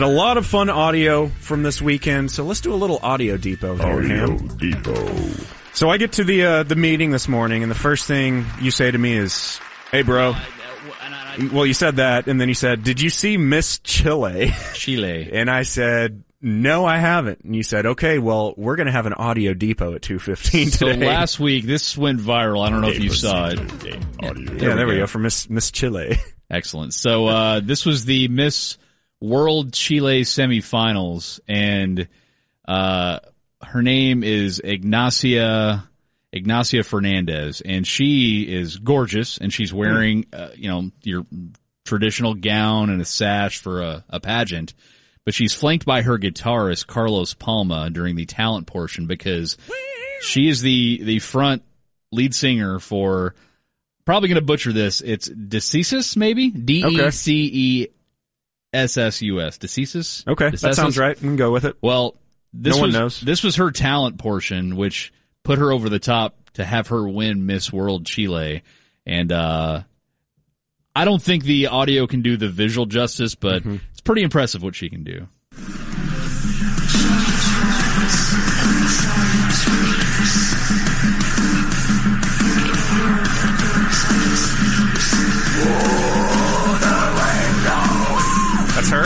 A lot of fun audio from this weekend, so let's do a little audio depot here, Audio Ham. Depot. So I get to the meeting this morning, and the first thing you say to me is, "Hey, bro." Well, you said that, and then you said, "Did you see Miss Chile?" Chile. And I said, "No, I haven't." And you said, "Okay, well, we're going to have an audio depot at 2:15 So today." last week, this went viral. I don't know if you saw it. Yeah, there we go, for Miss Chile. Excellent. So this was the Miss World Chile semifinals, and her name is Ignacia Fernandez, and she is gorgeous, and she's wearing your traditional gown and a sash for a pageant, but she's flanked by her guitarist Carlos Palma during the talent portion because she is the front lead singer for, probably going to butcher this, it's Decissus, maybe? DECESSUS. Decissus? Okay, that sounds right. We can go with it. Well, No one knows. This was her talent portion, which put her over the top to have her win Miss World Chile. And I don't think the audio can do the visual justice, but it's pretty impressive what she can do. That's her?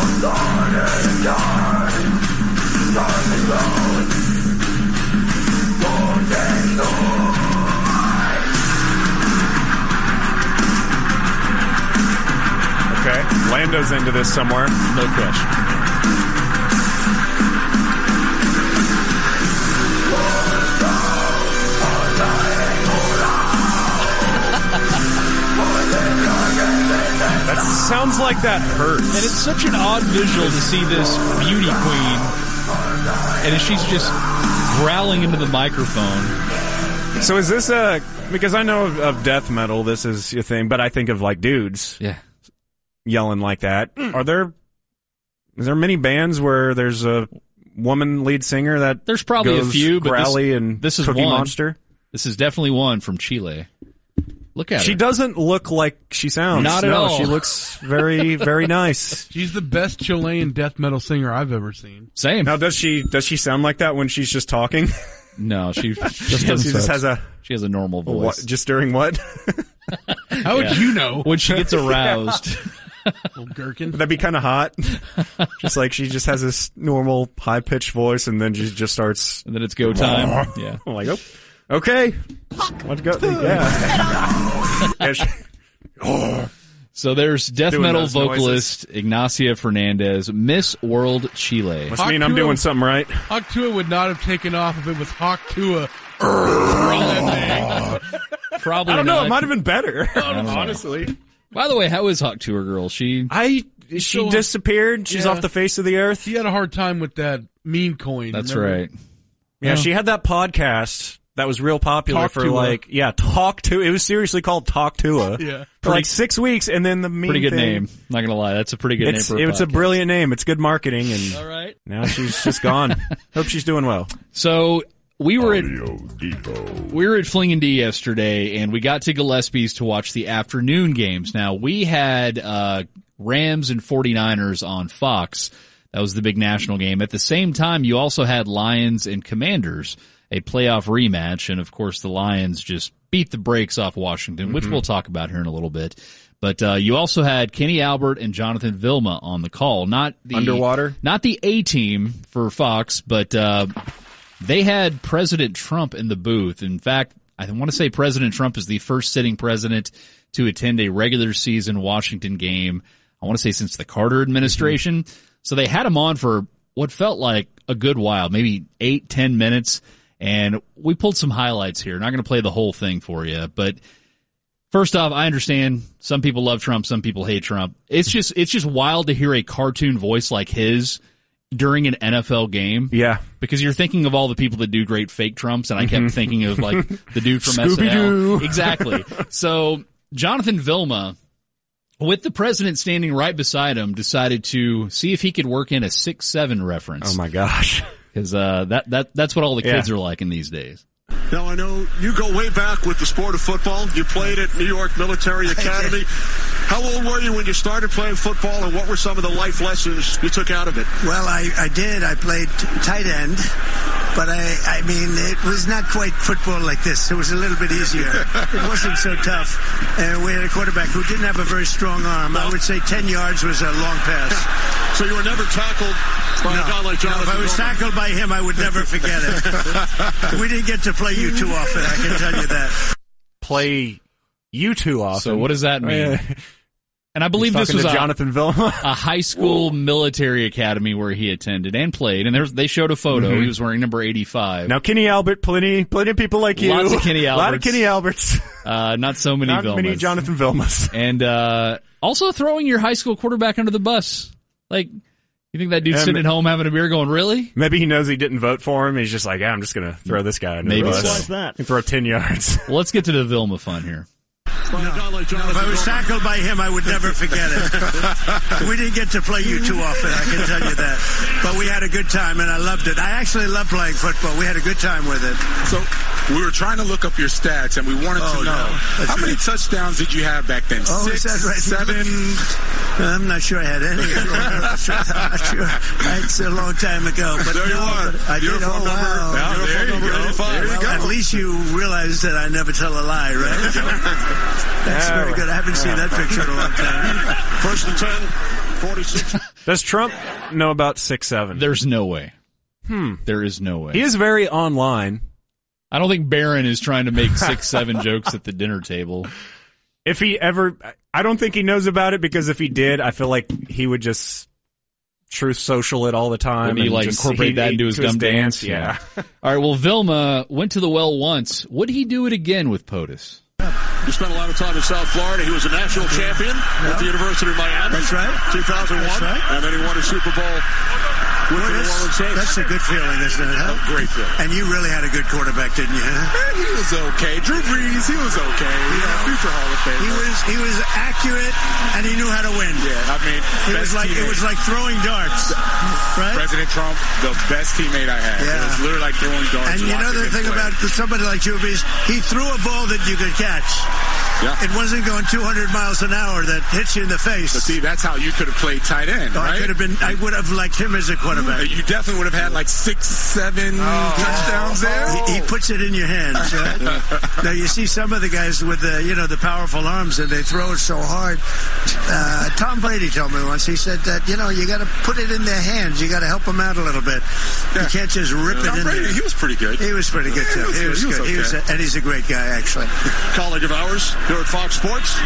Okay. Lando's into this somewhere. No question. That sounds like that hurts. And it's such an odd visual to see this beauty queen, and she's just growling into the microphone. So is this because I know of death metal, this is your thing, but I think of like dudes yelling like that. Is there many bands where there's a woman lead singer that there's probably goes a few, but growly and this is Cookie one. Monster? This is definitely one from Chile. Look at her. She doesn't look like she sounds. Not at all. She looks very, very nice. She's the best Chilean death metal singer I've ever seen. Same. Now, does she sound like that when she's just talking? No, she She just has a normal voice. what, just during what? How would you know? When she gets aroused. Little gherkin. That'd be kind of hot. Just like she just has this normal high-pitched voice, and then she just starts. And then it's go time. Yeah. I'm like, oh, okay, let's go. Yeah. So there's death Doing metal those vocalist Ignacia Fernandez, Miss World Chile. Must mean I'm doing something right. Hawk Tua would not have taken off if it was Hawk Tua. Probably I don't know. not. It might have been better. don't know. Honestly. By the way, how is Hawk Tour Girl? She She disappeared. She's Yeah. off the face of the earth. He had a hard time with that meme coin. That's remember? right. Yeah, she had that podcast that was real popular Talk for Tua. Talk to. It was seriously called Talk Tua. Yeah. For like 6 weeks, and then the meme Pretty good thing, name. Not gonna lie, that's a pretty good name for a It's a podcast. brilliant name. It's good marketing, and All right. now she's just gone. Hope she's doing well. So we were Audio Depot. at Fling D yesterday, and we got to Gillespie's to watch the afternoon games. Now, we had Rams and 49ers on Fox. That was the big national game. At the same time, you also had Lions and Commanders, a playoff rematch, and of course the Lions just beat the brakes off Washington, which we'll talk about here in a little bit. But you also had Kenny Albert and Jonathan Vilma on the call. Not the Underwater? Not the A-team for Fox, but they had President Trump in the booth. In fact, I want to say President Trump is the first sitting president to attend a regular season Washington game, I want to say since the Carter administration. So they had him on for what felt like a good while, maybe 8-10 minutes. And we pulled some highlights here. Not going to play the whole thing for you, but first off, I understand some people love Trump, some people hate Trump. It's just wild to hear a cartoon voice like his during an NFL game. Yeah. Because you're thinking of all the people that do great fake Trumps, and I kept thinking of like the dude from Scooby-Doo. SNL. Exactly. So Jonathan Vilma, with the president standing right beside him, decided to see if he could work in a 6'7" reference. Oh my gosh. Because that's what all the kids are like in these days. Now, I know you go way back with the sport of football. You played at New York Military Academy. How old were you when you started playing football, and what were some of the life lessons you took out of it? Well, I did. I played tight end, but I mean, it was not quite football like this. It was a little bit easier. It wasn't so tough. We had a quarterback who didn't have a very strong arm. I would say 10 yards was a long pass. So you were never tackled by a guy like Jonathan? No, if I was tackled by him, I would never forget it. We didn't get to play you too often, I can tell you that. Play you too often. So what does that mean? And I believe this was Jonathan Vilma. a high school military academy where he attended and played. And they showed a photo. Mm-hmm. He was wearing number 85. Now, Kenny Albert, plenty of people like you. Lots of Kenny Alberts. A lot of Kenny Alberts. Not so many Vilmas. Not many Jonathan Vilmas. And also throwing your high school quarterback under the bus. Like, you think that dude's sitting at home having a beer going, really? Maybe he knows he didn't vote for him. He's just like, yeah, I'm just going to throw this guy under the bus. Why's that? And throw 10 yards. Well, let's get to the Vilma fun here. No, if I was tackled by him, I would never forget it. We didn't get to play you too often, I can tell you that. But we had a good time, and I loved it. I actually love playing football. We had a good time with it. So we were trying to look up your stats, and we wanted to know how many touchdowns did you have back then? 6, is that right? 7? I'm not sure I had any. I'm not sure. It's a long time ago. But there you are. I did. Uniform number 85. Well, at least you realize that I never tell a lie, right? That's very good. I haven't seen that picture in a long time. First and 10, 46. Does Trump know about 6'7"? There's no way. There is no way. He is very online. I don't think Barron is trying to make 6'7" jokes at the dinner table. If he ever, I don't think he knows about it, because if he did, I feel like he would just Truth Social it all the time. Would he and incorporate that into his dumb dance? Yeah. All right. Well, Vilma went to the well once. Would he do it again with POTUS? He spent a lot of time in South Florida. He was a national champion at the University of Miami. That's right. 2001. That's right. And then he won a Super Bowl with the New Orleans Saints. That's a good feeling, isn't it? Huh? Great feeling. And you really had a good quarterback, didn't you? Huh? He was okay. Drew Brees, he was okay. Future Hall of Fame. He was accurate, and he knew how to win. Yeah, I mean, it was like throwing darts, right? President Trump, the best teammate I had. Yeah. It was literally like throwing darts. And you know the thing about somebody like Drew Brees, he threw a ball that you could catch. Yeah. It wasn't going 200 miles an hour that hits you in the face. But see, that's how you could have played tight end, right? I would have liked him as a quarterback. You definitely would have had like 6, 7 touchdowns there. He puts it in your hands. Right? Now you see some of the guys with the powerful arms, and they throw it so hard. Tom Brady told me once. He said that you got to put it in their hands. You got to help them out a little bit. Yeah. You can't just rip it in Brady, there. He was pretty good. He was pretty good too. He was good. Okay. And he's a great guy, actually. Colleague of ours here at Fox Sports.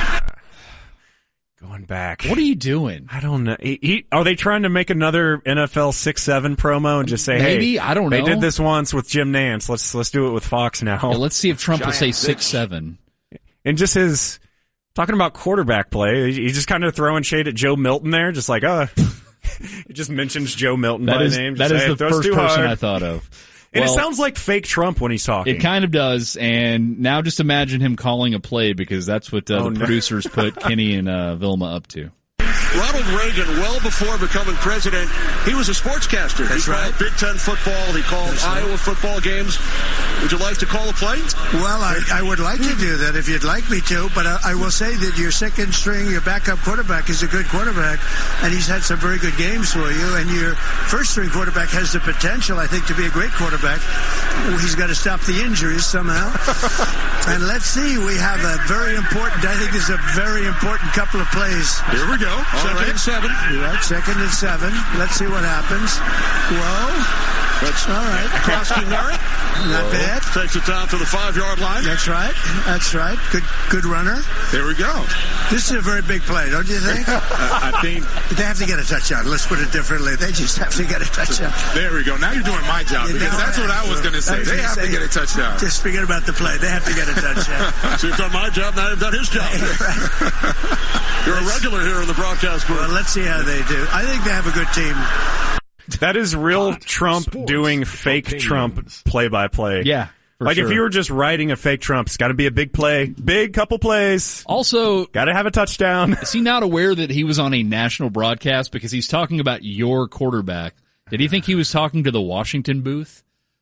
Going back. What are you doing? I don't know. Are they trying to make another NFL 6'7" promo and just say, maybe? Hey, I don't know. They did this once with Jim Nance. Let's do it with Fox now. Yeah, let's see if Trump will say 6'7". And just his talking about quarterback play, he's just kind of throwing shade at Joe Milton there, just like, he just mentions Joe Milton by name. That is the first person I thought of. And it sounds like fake Trump when he's talking. It kind of does, and now just imagine him calling a play, because that's what the producers put Kenny and Vilma up to. Ronald Reagan, well before becoming president, he was a sportscaster. He called Big Ten football. He called Iowa football games. Would you like to call a play? Well, I would like to do that if you'd like me to, but I will say that your second string, your backup quarterback is a good quarterback, and he's had some very good games for you, and your first string quarterback has the potential, I think, to be a great quarterback. He's got to stop the injuries somehow. And let's see, we have I think this is a very important couple of plays. Here we go. Second and 7. You're right, 2nd and 7. Let's see what happens. Whoa. That's all right. Krosky Merritt. Not bad. Takes it down to the 5-yard line. That's right. That's right. Good runner. There we go. This is a very big play, don't you think? I think they have to get a touchdown. Let's put it differently. They just have to get a touchdown. There we go. Now you're doing my job, because that's what I was going to say. They have to get a touchdown. Just forget about the play. They have to get a touchdown. So you've done my job, now you've done his job. You're a regular here in the broadcast booth. Well, let's see how they do. I think they have a good team. That is real Trump doing fake Trump play-by-play. Yeah. Like if you were just writing a fake Trump, it's got to be a big play, big couple plays. Also, got to have a touchdown. Is he not aware that he was on a national broadcast because he's talking about your quarterback? Did he think he was talking to the Washington booth?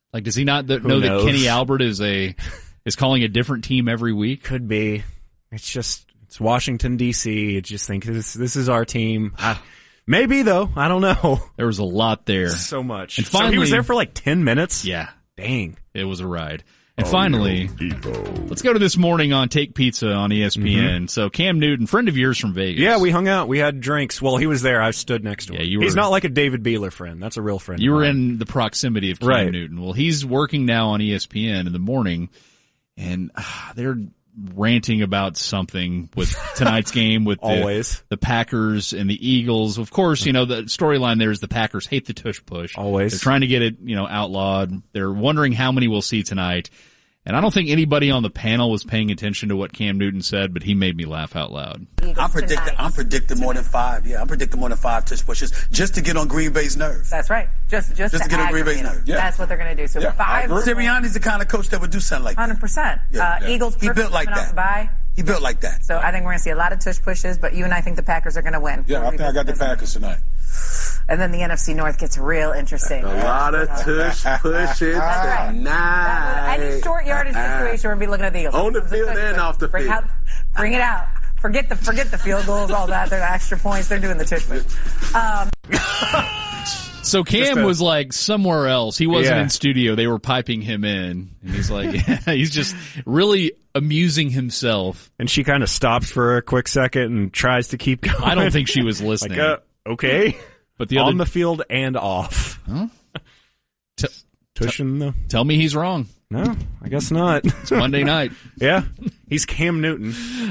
Like, does he not know that Kenny Albert is calling a different team every week? Could be. It's Washington, D.C. You just think this is our team. Maybe, though. I don't know. There was a lot there. So much. And finally, so he was there for like 10 minutes? Yeah. Dang. It was a ride. And finally, let's go to This Morning on Take Pizza on ESPN. Mm-hmm. So Cam Newton, friend of yours from Vegas. Yeah, we hung out. We had drinks. Well, he was there. I stood next to him. Yeah, he's not like a David Beeler friend. That's a real friend. You were in the proximity of Cam Newton. Well, he's working now on ESPN in the morning, and they're ranting about something with tonight's game with the Packers and the Eagles. Of course, the storyline there is the Packers hate the tush push. Always. They're trying to get it, outlawed. They're wondering how many we'll see tonight. And I don't think anybody on the panel was paying attention to what Cam Newton said, but he made me laugh out loud. I'm predicting more than 5. Yeah, I'm predicting more than 5 tush pushes just to get on Green Bay's nerves. That's right. Just to get on Green Bay's nerves. Yeah. That's what they're going to do. So 5. Sirianni's the kind of coach that would do something like that. 100%. Yeah. Eagles. He built like that. He built like that. So I think we're going to see a lot of tush pushes, but you and I think the Packers are going to win. Yeah, I think I got the Packers tonight. And then the NFC North gets real interesting. A lot of tush pushes tonight. Any short yardage situation, we'll be looking at the Eagles. On the field and off the field. Bring it out. Forget the field goals, all that. They're the extra points. They're doing the tush push. So Cam was like somewhere else. He wasn't in studio. They were piping him in. And he's like, he's just really amusing himself. And she kind of stops for a quick second and tries to keep going. I don't think she was listening. Okay. But on the field and off. Huh? Tell me he's wrong. No, I guess not. It's Monday night. Yeah. He's Cam Newton.